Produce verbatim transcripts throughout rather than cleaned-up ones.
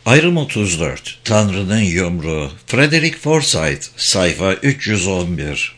Ayrım otuz dört. Tanrı'nın Yumruğu. Frederick Forsyth. Sayfa üç yüz on bir.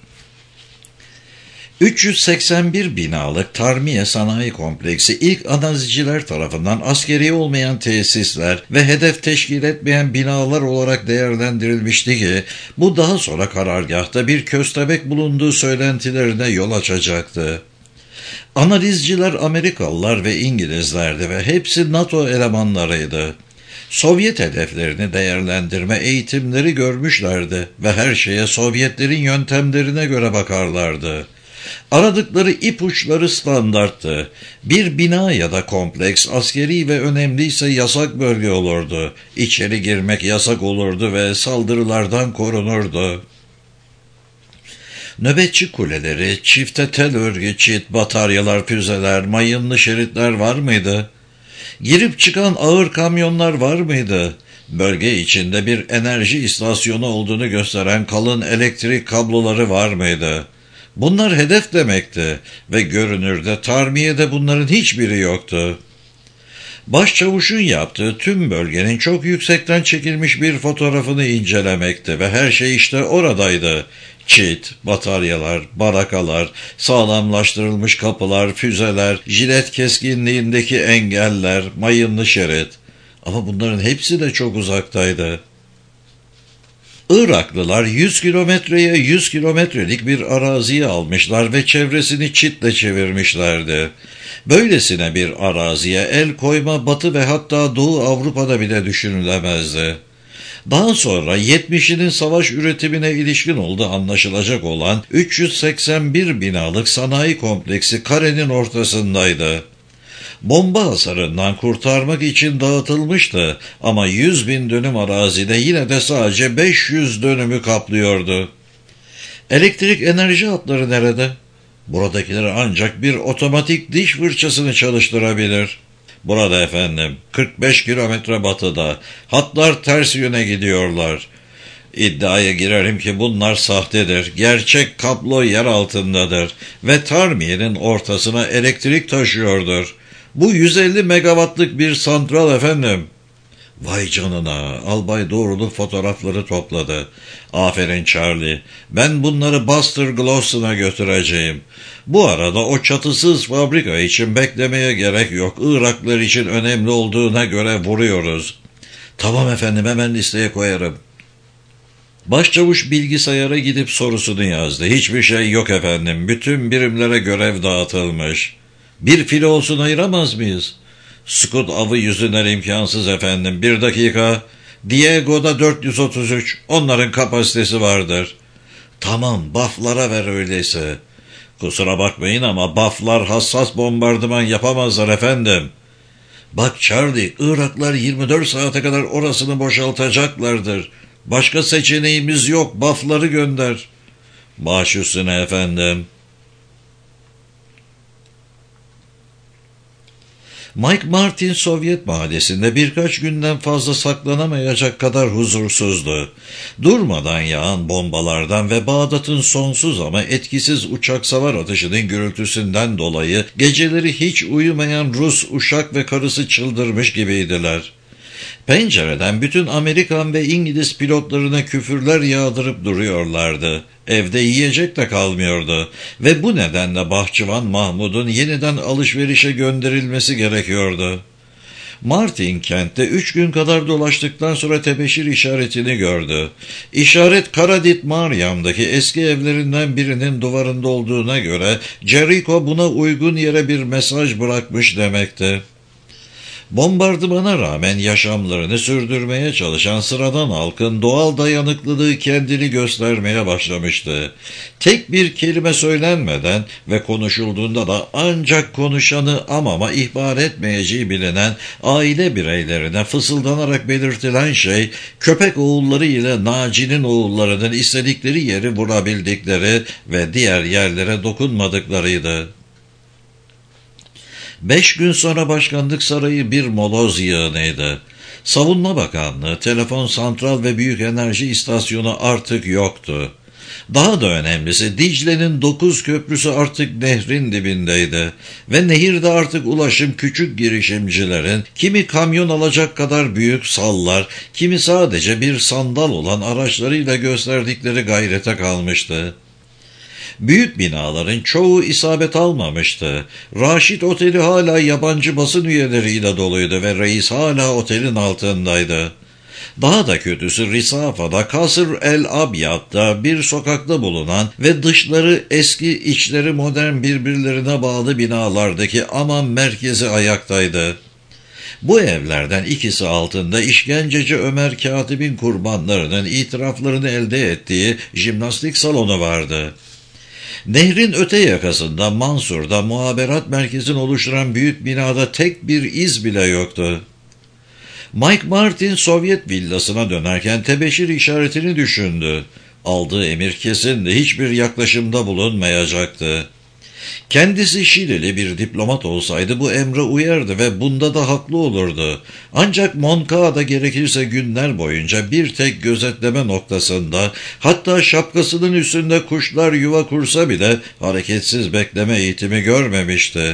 üç yüz seksen bir binalık Tarmiye Sanayi Kompleksi ilk analizciler tarafından askeri olmayan tesisler ve hedef teşkil etmeyen binalar olarak değerlendirilmişti ki bu daha sonra karargahta bir köstebek bulunduğu söylentilerine yol açacaktı. Analizciler Amerikalılar ve İngilizlerdi ve hepsi NATO elemanlarıydı. Sovyet hedeflerini değerlendirme eğitimleri görmüşlerdi ve her şeye Sovyetlerin yöntemlerine göre bakarlardı. Aradıkları ipuçları standarttı. Bir bina ya da kompleks askeri ve önemliyse yasak bölge olurdu. İçeri girmek yasak olurdu ve saldırılardan korunurdu. Nöbetçi kuleleri, çifte tel örgü çit, bataryalar, füzeler, mayınlı şeritler var mıydı? Girip çıkan ağır kamyonlar var mıydı? Bölge içinde bir enerji istasyonu olduğunu gösteren kalın elektrik kabloları var mıydı? Bunlar hedef demekti ve görünürde Tarmiye'de bunların hiçbiri yoktu. Başçavuşun yaptığı tüm bölgenin çok yüksekten çekilmiş bir fotoğrafını incelemekti ve her şey işte oradaydı. Çit, bataryalar, barakalar, sağlamlaştırılmış kapılar, füzeler, jilet keskinliğindeki engeller, mayınlı şerit. Ama bunların hepsi de çok uzaktaydı. Iraklılar yüz kilometreye yüz kilometrelik bir araziyi almışlar ve çevresini çitle çevirmişlerdi. Böylesine bir araziye el koyma Batı ve hatta Doğu Avrupa'da bile düşünülemezdi. Daha sonra yetmişinin savaş üretimine ilişkin olduğu anlaşılacak olan üç yüz seksen bir binalık sanayi kompleksi karenin ortasındaydı. Bomba hasarından kurtarmak için dağıtılmıştı ama yüz bin dönüm arazide yine de sadece beş yüz dönümü kaplıyordu. Elektrik enerji hatları nerede? Buradakiler ancak bir otomatik diş fırçasını çalıştırabilir. Burada efendim, kırk beş kilometre batıda. Hatlar ters yöne gidiyorlar. İddiaya girerim ki bunlar sahtedir. Gerçek kablo yer altındadır ve Tarmiye'nin ortasına elektrik taşıyordur. Bu yüz elli megawattlık bir santral efendim. Vay canına, albay doğruluk fotoğrafları topladı. Aferin Charlie, ben bunları Buster Gloson'a götüreceğim. Bu arada o çatısız fabrika için beklemeye gerek yok. Iraklılar için önemli olduğuna göre vuruyoruz. Tamam efendim, hemen listeye koyarım. Başçavuş bilgisayara gidip sorusunu yazdı. Hiçbir şey yok efendim, bütün birimlere görev dağıtılmış. Bir filo olsun ayıramaz mıyız? Scout avı yüzünden imkansız efendim. Bir dakika. Diego'da dört yüz otuz üç. Onların kapasitesi vardır. Tamam, buff'lara ver öyleyse. Kusura bakmayın ama buff'lar hassas bombardıman yapamazlar efendim. Bak Charlie, Iraklar yirmi dört saate kadar orasını boşaltacaklardır. Başka seçeneğimiz yok. Buff'ları gönder. Baş üstüne efendim. Mike Martin Sovyet mahallesinde birkaç günden fazla saklanamayacak kadar huzursuzdu. Durmadan yağan bombalardan ve Bağdat'ın sonsuz ama etkisiz uçak savar atışının gürültüsünden dolayı geceleri hiç uyumayan Rus uşak ve karısı çıldırmış gibiydiler. Pencereden bütün Amerikan ve İngiliz pilotlarına küfürler yağdırıp duruyorlardı. Evde yiyecek de kalmıyordu ve bu nedenle Bahçıvan Mahmud'un yeniden alışverişe gönderilmesi gerekiyordu. Martin kentte üç gün kadar dolaştıktan sonra tebeşir işaretini gördü. İşaret Karadit Maryam'daki eski evlerinden birinin duvarında olduğuna göre Jericho buna uygun yere bir mesaj bırakmış demekti. Bombardımana rağmen yaşamlarını sürdürmeye çalışan sıradan halkın doğal dayanıklılığı kendini göstermeye başlamıştı. Tek bir kelime söylenmeden ve konuşulduğunda da ancak konuşanı amama ihbar etmeyeceği bilinen aile bireylerine fısıldanarak belirtilen şey, köpek oğulları ile Naci'nin oğullarının istedikleri yeri vurabildikleri ve diğer yerlere dokunmadıklarıydı. Beş gün sonra başkanlık sarayı bir moloz yığınıydı. Savunma Bakanlığı, telefon santral ve büyük enerji istasyonu artık yoktu. Daha da önemlisi Dicle'nin dokuz köprüsü artık nehrin dibindeydi ve nehirde artık ulaşım küçük girişimcilerin, kimi kamyon alacak kadar büyük sallar, kimi sadece bir sandal olan araçlarıyla gösterdikleri gayrete kalmıştı. Büyük binaların çoğu isabet almamıştı. Raşit Oteli hala yabancı basın üyeleriyle doluydu ve reis hala otelin altındaydı. Daha da kötüsü Risafa'da Kasr el Abyad'da bir sokakta bulunan ve dışları eski içleri modern birbirlerine bağlı binalardaki Amman merkezi ayaktaydı. Bu evlerden ikisi altında işkenceci Ömer Katib'in kurbanlarının itiraflarını elde ettiği jimnastik salonu vardı. Nehrin öte yakasında Mansur'da muhaberat merkezini oluşturan büyük binada tek bir iz bile yoktu. Mike Martin Sovyet villasına dönerken tebeşir işaretini düşündü. Aldığı emir kesindi, hiçbir yaklaşımda bulunmayacaktı. Kendisi Şilili bir diplomat olsaydı bu emre uyardı ve bunda da haklı olurdu. Ancak Moncada gerekirse günler boyunca bir tek gözetleme noktasında, hatta şapkasının üstünde kuşlar yuva kursa bile hareketsiz bekleme eğitimi görmemişti.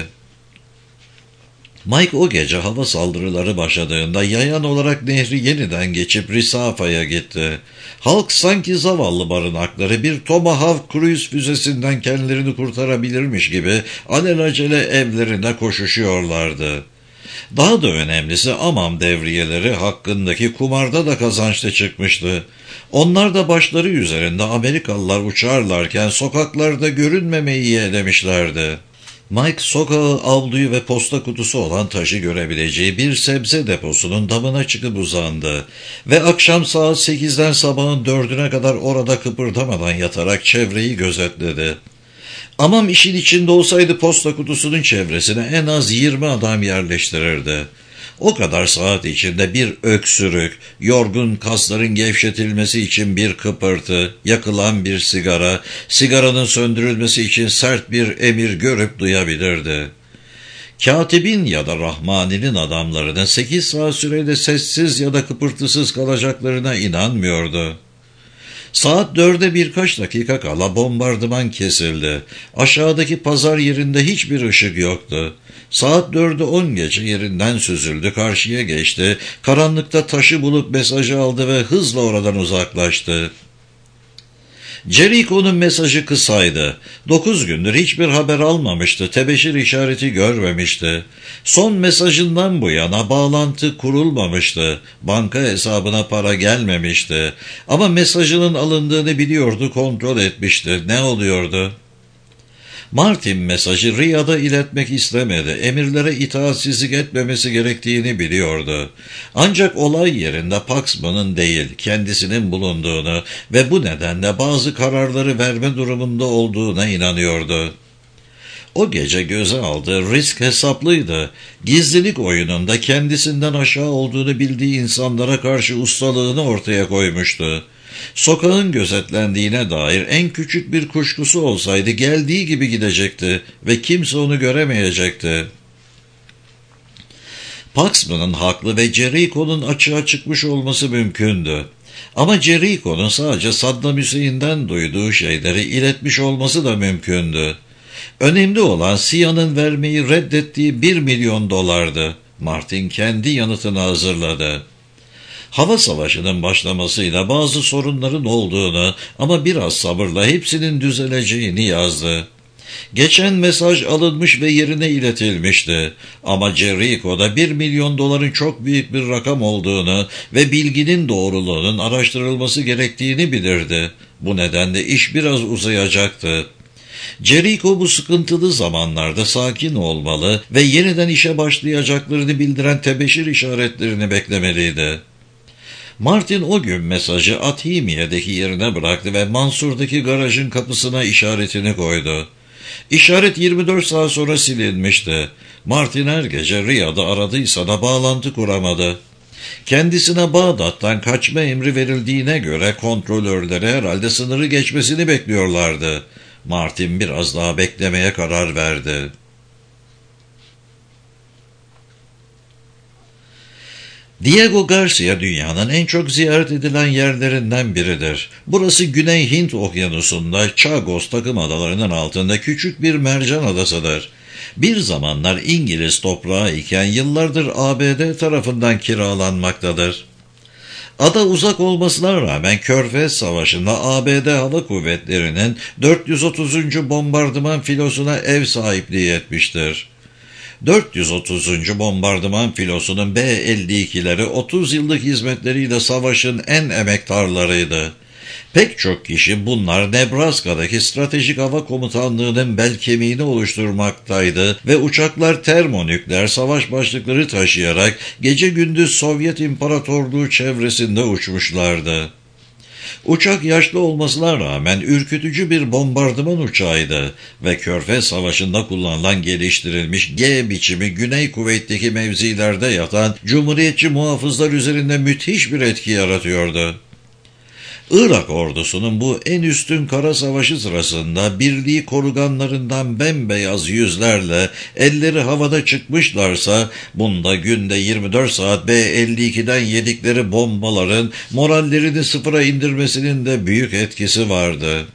Mike o gece hava saldırıları başladığında yayan olarak nehri yeniden geçip Risafa'ya gitti. Halk sanki zavallı barınakları bir Tomahawk Cruise füzesinden kendilerini kurtarabilirmiş gibi alelacele evlerine koşuşuyorlardı. Daha da önemlisi Amman devriyeleri hakkındaki kumarda da kazançlı çıkmıştı. Onlar da başları üzerinde Amerikalılar uçarlarken sokaklarda görünmemeyi yeğlemişlerdi. Mike sokağı, avluyu ve posta kutusu olan taşı görebileceği bir sebze deposunun damına çıkıp uzandı ve akşam saat sekizden sabahın dördüne kadar orada kıpırdamadan yatarak çevreyi gözetledi. Amam işin içinde olsaydı posta kutusunun çevresine en az yirmi adam yerleştirirdi. O kadar saat içinde bir öksürük, yorgun kasların gevşetilmesi için bir kıpırtı, yakılan bir sigara, sigaranın söndürülmesi için sert bir emir görüp duyabilirdi. Katibin ya da Rahmani'nin adamlarının sekiz saat süreyle sessiz ya da kıpırtısız kalacaklarına inanmıyordu. Saat dörde birkaç dakika kala bombardıman kesildi. Aşağıdaki pazar yerinde hiçbir ışık yoktu. Saat dörde on geçe yerinden süzüldü, karşıya geçti. Karanlıkta taşı bulup mesajı aldı ve hızla oradan uzaklaştı. Jericho'nun mesajı kısaydı. Dokuz gündür hiçbir haber almamıştı, tebeşir işareti görmemişti. Son mesajından bu yana bağlantı kurulmamıştı, banka hesabına para gelmemişti. Ama mesajının alındığını biliyordu, kontrol etmişti. Ne oluyordu? Martin mesajı Riyad'a iletmek istemedi. Emirlere itaatsizlik etmemesi gerektiğini biliyordu. Ancak olay yerinde Paxman'ın değil, kendisinin bulunduğunu ve bu nedenle bazı kararları verme durumunda olduğuna inanıyordu. O gece göze aldığı risk hesaplıydı. Gizlilik oyununda kendisinden aşağı olduğunu bildiği insanlara karşı ustalığını ortaya koymuştu. Sokağın gözetlendiğine dair en küçük bir kuşkusu olsaydı geldiği gibi gidecekti ve kimse onu göremeyecekti. Paxman'ın haklı ve Jericho'nun açığa çıkmış olması mümkündü. Ama Jericho'nun sadece Saddam Hüseyin'den duyduğu şeyleri iletmiş olması da mümkündü. Önemli olan S İ A'nın vermeyi reddettiği bir milyon dolardı. Martin kendi yanıtını hazırladı. Hava savaşının başlamasıyla bazı sorunların olduğunu ama biraz sabırla hepsinin düzeleceğini yazdı. Geçen mesaj alınmış ve yerine iletilmişti. Ama Jericho'da bir milyon doların çok büyük bir rakam olduğunu ve bilginin doğruluğunun araştırılması gerektiğini bilirdi. Bu nedenle iş biraz uzayacaktı. Jericho bu sıkıntılı zamanlarda sakin olmalı ve yeniden işe başlayacaklarını bildiren tebeşir işaretlerini beklemeliydi. Martin o gün mesajı Athimiye'deki yerine bıraktı ve Mansur'daki garajın kapısına işaretini koydu. İşaret yirmi dört saat sonra silinmişti. Martin her gece Riyad'ı aradıysa da bağlantı kuramadı. Kendisine Bağdat'tan kaçma emri verildiğine göre kontrolörleri herhalde sınırı geçmesini bekliyorlardı. Martin biraz daha beklemeye karar verdi. Diego Garcia dünyanın en çok ziyaret edilen yerlerinden biridir. Burası Güney Hint Okyanusu'nda Chagos takım adalarının altında küçük bir mercan adasıdır. Bir zamanlar İngiliz toprağı iken yıllardır A B D tarafından kiralanmaktadır. Ada uzak olmasına rağmen Körfez Savaşı'nda A B D Hava Kuvvetleri'nin dört yüz otuzuncu bombardıman filosuna ev sahipliği etmiştir. dört yüz otuzuncu bombardıman filosunun B elli ikileri otuz yıllık hizmetleriyle savaşın en emektarlarıydı. Pek çok kişi bunlar Nebraska'daki Stratejik Hava Komutanlığı'nın bel kemiğini oluşturmaktaydı ve uçaklar termonükleer savaş başlıkları taşıyarak gece gündüz Sovyet İmparatorluğu çevresinde uçmuşlardı. Uçak yaşlı olmasına rağmen ürkütücü bir bombardıman uçağıydı ve Körfez Savaşı'nda kullanılan geliştirilmiş G biçimi Güney Kuveyt'teki mevzilerde yatan Cumhuriyetçi muhafızlar üzerinde müthiş bir etki yaratıyordu. Irak ordusunun bu en üstün kara savaşı sırasında birliği koruganlarından bembeyaz yüzlerle elleri havada çıkmışlarsa bunda günde yirmi dört saat B elli ikiden yedikleri bombaların morallerini sıfıra indirmesinin de büyük etkisi vardı.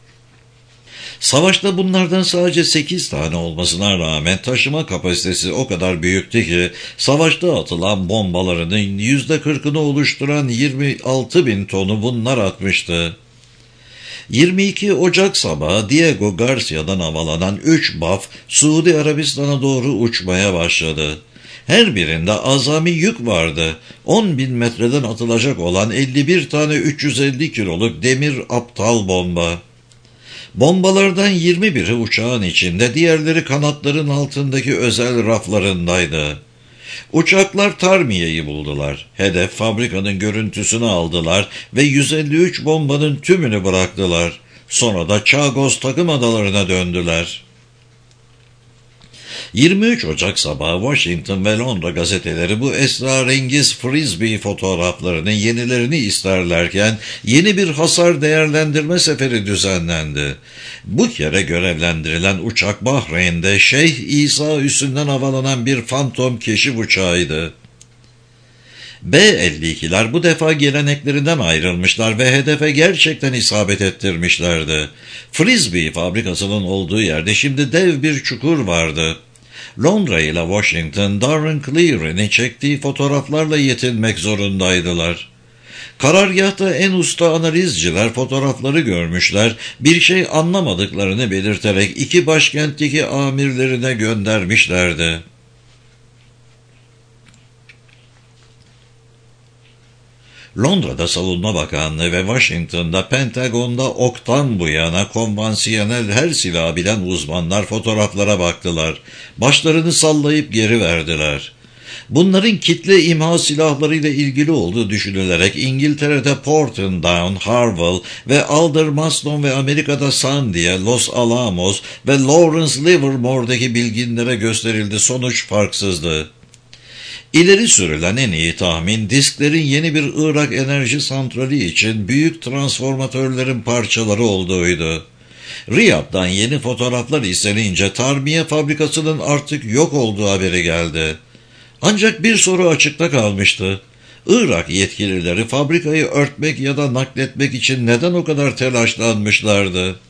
Savaşta bunlardan sadece sekiz tane olmasına rağmen taşıma kapasitesi o kadar büyüktü ki savaşta atılan bombalarının yüzde kırkını oluşturan yirmi altı bin tonu bunlar atmıştı. yirmi iki Ocak sabahı Diego Garcia'dan havalanan üç B A F Suudi Arabistan'a doğru uçmaya başladı. Her birinde azami yük vardı. on bin metreden atılacak olan elli bir tane üç yüz elli kiloluk demir aptal bomba. Bombalardan yirmi biri uçağın içinde, diğerleri kanatların altındaki özel raflarındaydı. Uçaklar Tarmiye'yi buldular. Hedef fabrikanın görüntüsünü aldılar ve yüz elli üç bombanın tümünü bıraktılar. Sonra da Chagos takım adalarına döndüler. yirmi üç Ocak sabahı Washington ve Londra gazeteleri bu esrarengiz frisbee fotoğraflarının yenilerini isterlerken yeni bir hasar değerlendirme seferi düzenlendi. Bu kere görevlendirilen uçak Bahreyn'de Şeyh İsa üssünden havalanan bir Phantom keşif uçağıydı. B elli ikiler bu defa geleneklerinden ayrılmışlar ve hedefe gerçekten isabet ettirmişlerdi. Frisbee fabrikasının olduğu yerde şimdi dev bir çukur vardı. Londra ile Washington, Darren Cleary'nin çektiği fotoğraflarla yetinmek zorundaydılar. Karargâhta en usta analizciler fotoğrafları görmüşler, bir şey anlamadıklarını belirterek iki başkentteki amirlerine göndermişlerdi. Londra'da Savunma Bakanlığı ve Washington'da Pentagon'da oktan bu yana konvansiyonel her silahı bilen uzmanlar fotoğraflara baktılar. Başlarını sallayıp geri verdiler. Bunların kitle imha silahlarıyla ilgili olduğu düşünülerek İngiltere'de Portsdown, Harwell ve Aldermaston ve Amerika'da Sandia, Los Alamos ve Lawrence Livermore'daki bilginlere gösterildi. Sonuç farksızdı. İleri sürülen en iyi tahmin, disklerin yeni bir Irak enerji santrali için büyük transformatörlerin parçaları olduğuydu. Riyad'dan yeni fotoğraflar istenince Tarmiye fabrikasının artık yok olduğu haberi geldi. Ancak bir soru açıkta kalmıştı. Irak yetkilileri fabrikayı örtmek ya da nakletmek için neden o kadar telaşlanmışlardı?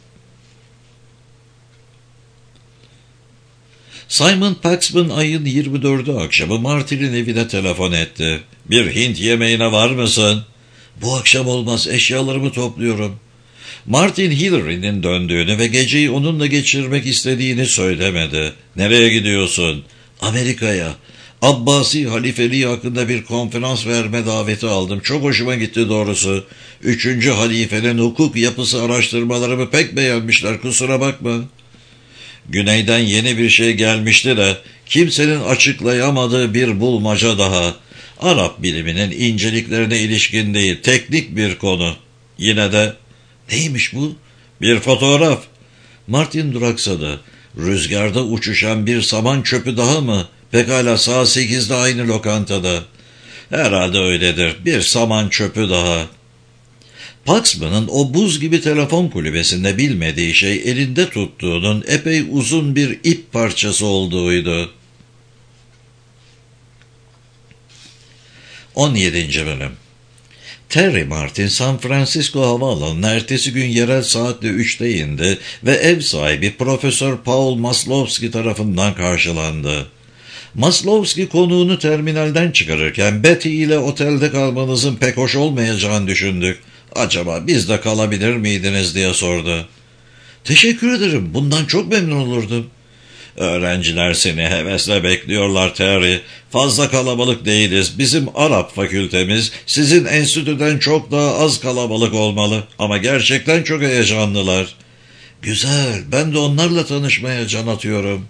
Simon Paxman ayın yirmi dördü akşamı Martin'in evine telefon etti. "Bir Hint yemeğine var mısın?" "Bu akşam olmaz, eşyalarımı topluyorum." Martin Hillary'nin döndüğünü ve geceyi onunla geçirmek istediğini söylemedi. "Nereye gidiyorsun?" "Amerika'ya. Abbasi halifeliği hakkında bir konferans verme daveti aldım. Çok hoşuma gitti doğrusu. Üçüncü halifenin hukuk yapısı araştırmalarımı pek beğenmişler, kusura bakma." Güneyden yeni bir şey gelmişti de kimsenin açıklayamadığı bir bulmaca daha. Arap biliminin inceliklerine ilişkin değil, teknik bir konu. Yine de neymiş bu? Bir fotoğraf. Martin duraksadı. Rüzgarda uçuşan bir saman çöpü daha mı? Pekala, saat sekizde aynı lokantada. Herhalde öyledir. Bir saman çöpü daha. Paxman'ın o buz gibi telefon kulübesinde bilmediği şey elinde tuttuğunun epey uzun bir ip parçası olduğuydu. on yedinci Bölüm. Terry Martin, San Francisco havaalanına ertesi gün yerel saatle üçte indi ve ev sahibi Profesör Paul Maslowski tarafından karşılandı. Maslowski konuğunu terminalden çıkarırken Betty ile otelde kalmanızın pek hoş olmayacağını düşündük. Acaba biz de kalabilir miydiniz diye sordu. Teşekkür ederim, bundan çok memnun olurdum. Öğrenciler seni hevesle bekliyorlar Terry. Fazla kalabalık değiliz. Bizim Arap fakültemiz sizin enstitüden çok daha az kalabalık olmalı. Ama gerçekten çok heyecanlılar. Güzel, ben de onlarla tanışmaya can atıyorum.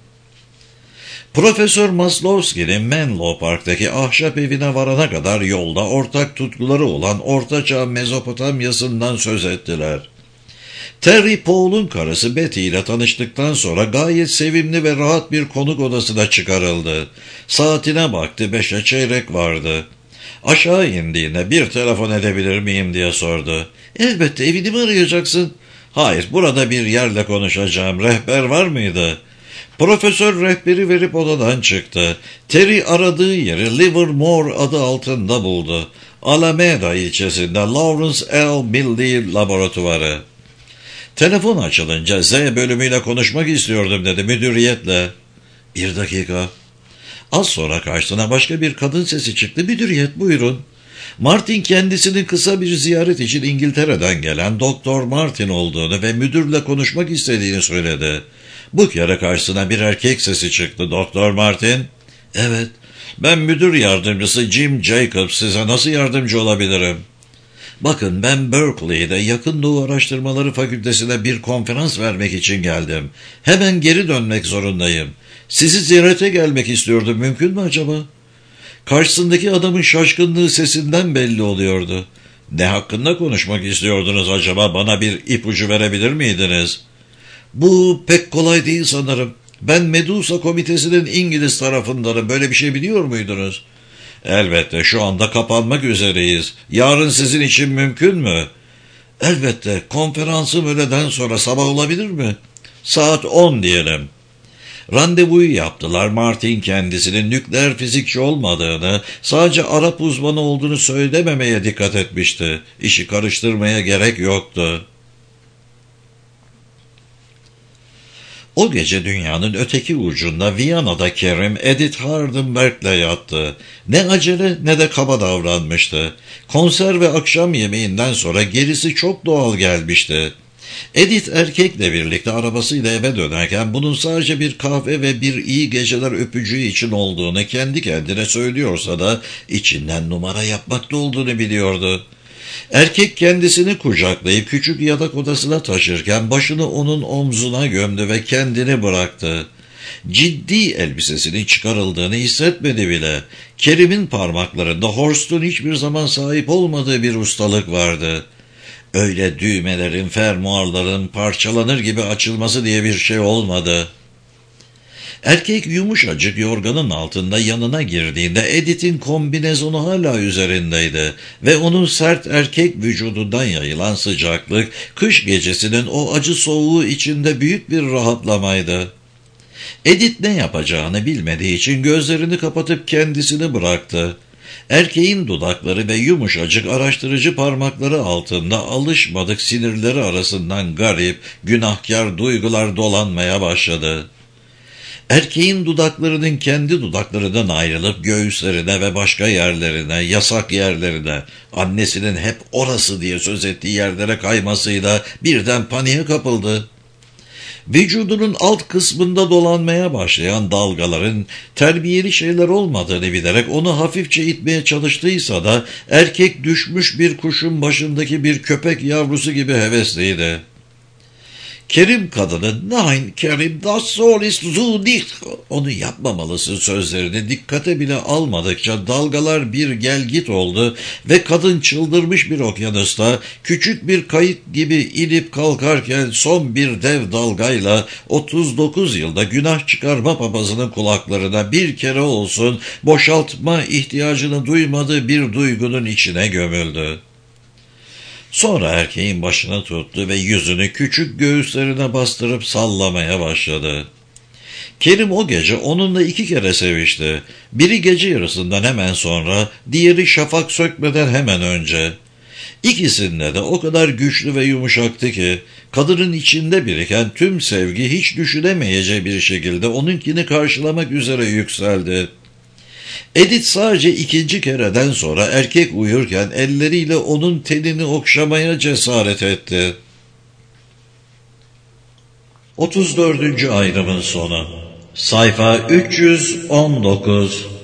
Profesör Maslowski'nin Menlo Park'taki ahşap evine varana kadar yolda ortak tutkuları olan Ortaçağ Mezopotamya'sından söz ettiler. Terry, Paul'un karısı Betty ile tanıştıktan sonra gayet sevimli ve rahat bir konuk odasına çıkarıldı. Saatine baktı, beşe çeyrek vardı. Aşağı indiğinde bir telefon edebilir miyim diye sordu. Elbette, evini mi arayacaksın? Hayır, burada bir yerle konuşacağım. Rehber var mıydı? Profesör rehberi verip odadan çıktı. Terry aradığı yeri Livermore adı altında buldu. Alameda ilçesinde Lawrence L. Millie Laboratuvarı. Telefon açılınca Z bölümüyle konuşmak istiyordum dedi müdüriyetle. Bir dakika. Az sonra karşısına başka bir kadın sesi çıktı. Müdüriyet buyurun. Martin kendisinin kısa bir ziyaret için İngiltere'den gelen Doktor Martin olduğunu ve müdürle konuşmak istediğini söyledi. Bu kere karşısına bir erkek sesi çıktı. Doktor Martin. Evet, ben müdür yardımcısı Jim Jacobs, size nasıl yardımcı olabilirim? Bakın, ben Berkeley'de Yakın Doğu Araştırmaları Fakültesi'ne bir konferans vermek için geldim. Hemen geri dönmek zorundayım. Sizi ziyarete gelmek istiyordum, mümkün mü acaba? Karşısındaki adamın şaşkınlığı sesinden belli oluyordu. Ne hakkında konuşmak istiyordunuz acaba, bana bir ipucu verebilir miydiniz? Bu pek kolay değil sanırım. Ben Medusa Komitesi'nin İngiliz tarafındanım, böyle bir şey biliyor muydunuz? Elbette, şu anda kapanmak üzereyiz. Yarın sizin için mümkün mü? Elbette, konferansım öğleden sonra, sabah olabilir mi? Saat on diyelim. Randevuyu yaptılar. Martin kendisinin nükleer fizikçi olmadığını, sadece Arap uzmanı olduğunu söylememeye dikkat etmişti. İşi karıştırmaya gerek yoktu. O gece dünyanın öteki ucunda Viyana'da Kerim, Edith Hardenberg'le yattı. Ne acele ne de kaba davranmıştı. Konser ve akşam yemeğinden sonra gerisi çok doğal gelmişti. Edith erkekle birlikte arabasıyla eve dönerken bunun sadece bir kahve ve bir iyi geceler öpücüğü için olduğunu kendi kendine söylüyorsa da içinden numara yapmakta olduğunu biliyordu. Erkek kendisini kucaklayıp küçük yatak odasına taşırken başını onun omzuna gömdü ve kendini bıraktı. Ciddi elbisesinin çıkarıldığını hissetmedi bile. Kerim'in parmaklarında Horst'un hiçbir zaman sahip olmadığı bir ustalık vardı. Öyle düğmelerin, fermuarların parçalanır gibi açılması diye bir şey olmadı. Erkek yumuşacık yorganın altında yanına girdiğinde Edith'in kombinezonu hala üzerindeydi ve onun sert erkek vücudundan yayılan sıcaklık, kış gecesinin o acı soğuğu içinde büyük bir rahatlamaydı. Edith ne yapacağını bilmediği için gözlerini kapatıp kendisini bıraktı. Erkeğin dudakları ve yumuşacık araştırıcı parmakları altında alışmadık sinirleri arasından garip, günahkar duygular dolanmaya başladı. Erkeğin dudaklarının kendi dudaklarından ayrılıp göğüslerine ve başka yerlerine, yasak yerlerine, annesinin hep orası diye söz ettiği yerlere kaymasıyla birden paniğe kapıldı. Vücudunun alt kısmında dolanmaya başlayan dalgaların terbiyeli şeyler olmadığını bilerek onu hafifçe itmeye çalıştıysa da erkek düşmüş bir kuşun başındaki bir köpek yavrusu gibi hevesliydi. Kerim kadını, "Nein Kerim, das sollst du nicht," onu yapmamalısın sözlerini dikkate bile almadıkça dalgalar bir gel git oldu ve kadın çıldırmış bir okyanusta küçük bir kayık gibi inip kalkarken son bir dev dalgayla otuz dokuz yılda günah çıkarma papazının kulaklarına bir kere olsun boşaltma ihtiyacını duymadığı bir duygunun içine gömüldü. Sonra erkeğin başını tuttu ve yüzünü küçük göğüslerine bastırıp sallamaya başladı. Kerim o gece onunla iki kere sevişti. Biri gece yarısından hemen sonra, diğeri şafak sökmeden hemen önce. İkisinde de o kadar güçlü ve yumuşaktı ki, kadının içinde biriken tüm sevgi hiç düşünemeyeceği bir şekilde onunkini karşılamak üzere yükseldi. Edith sadece ikinci kereden sonra erkek uyurken elleriyle onun tenini okşamaya cesaret etti. otuz dördüncü ayrımın sonu. Sayfa üç yüz on dokuz.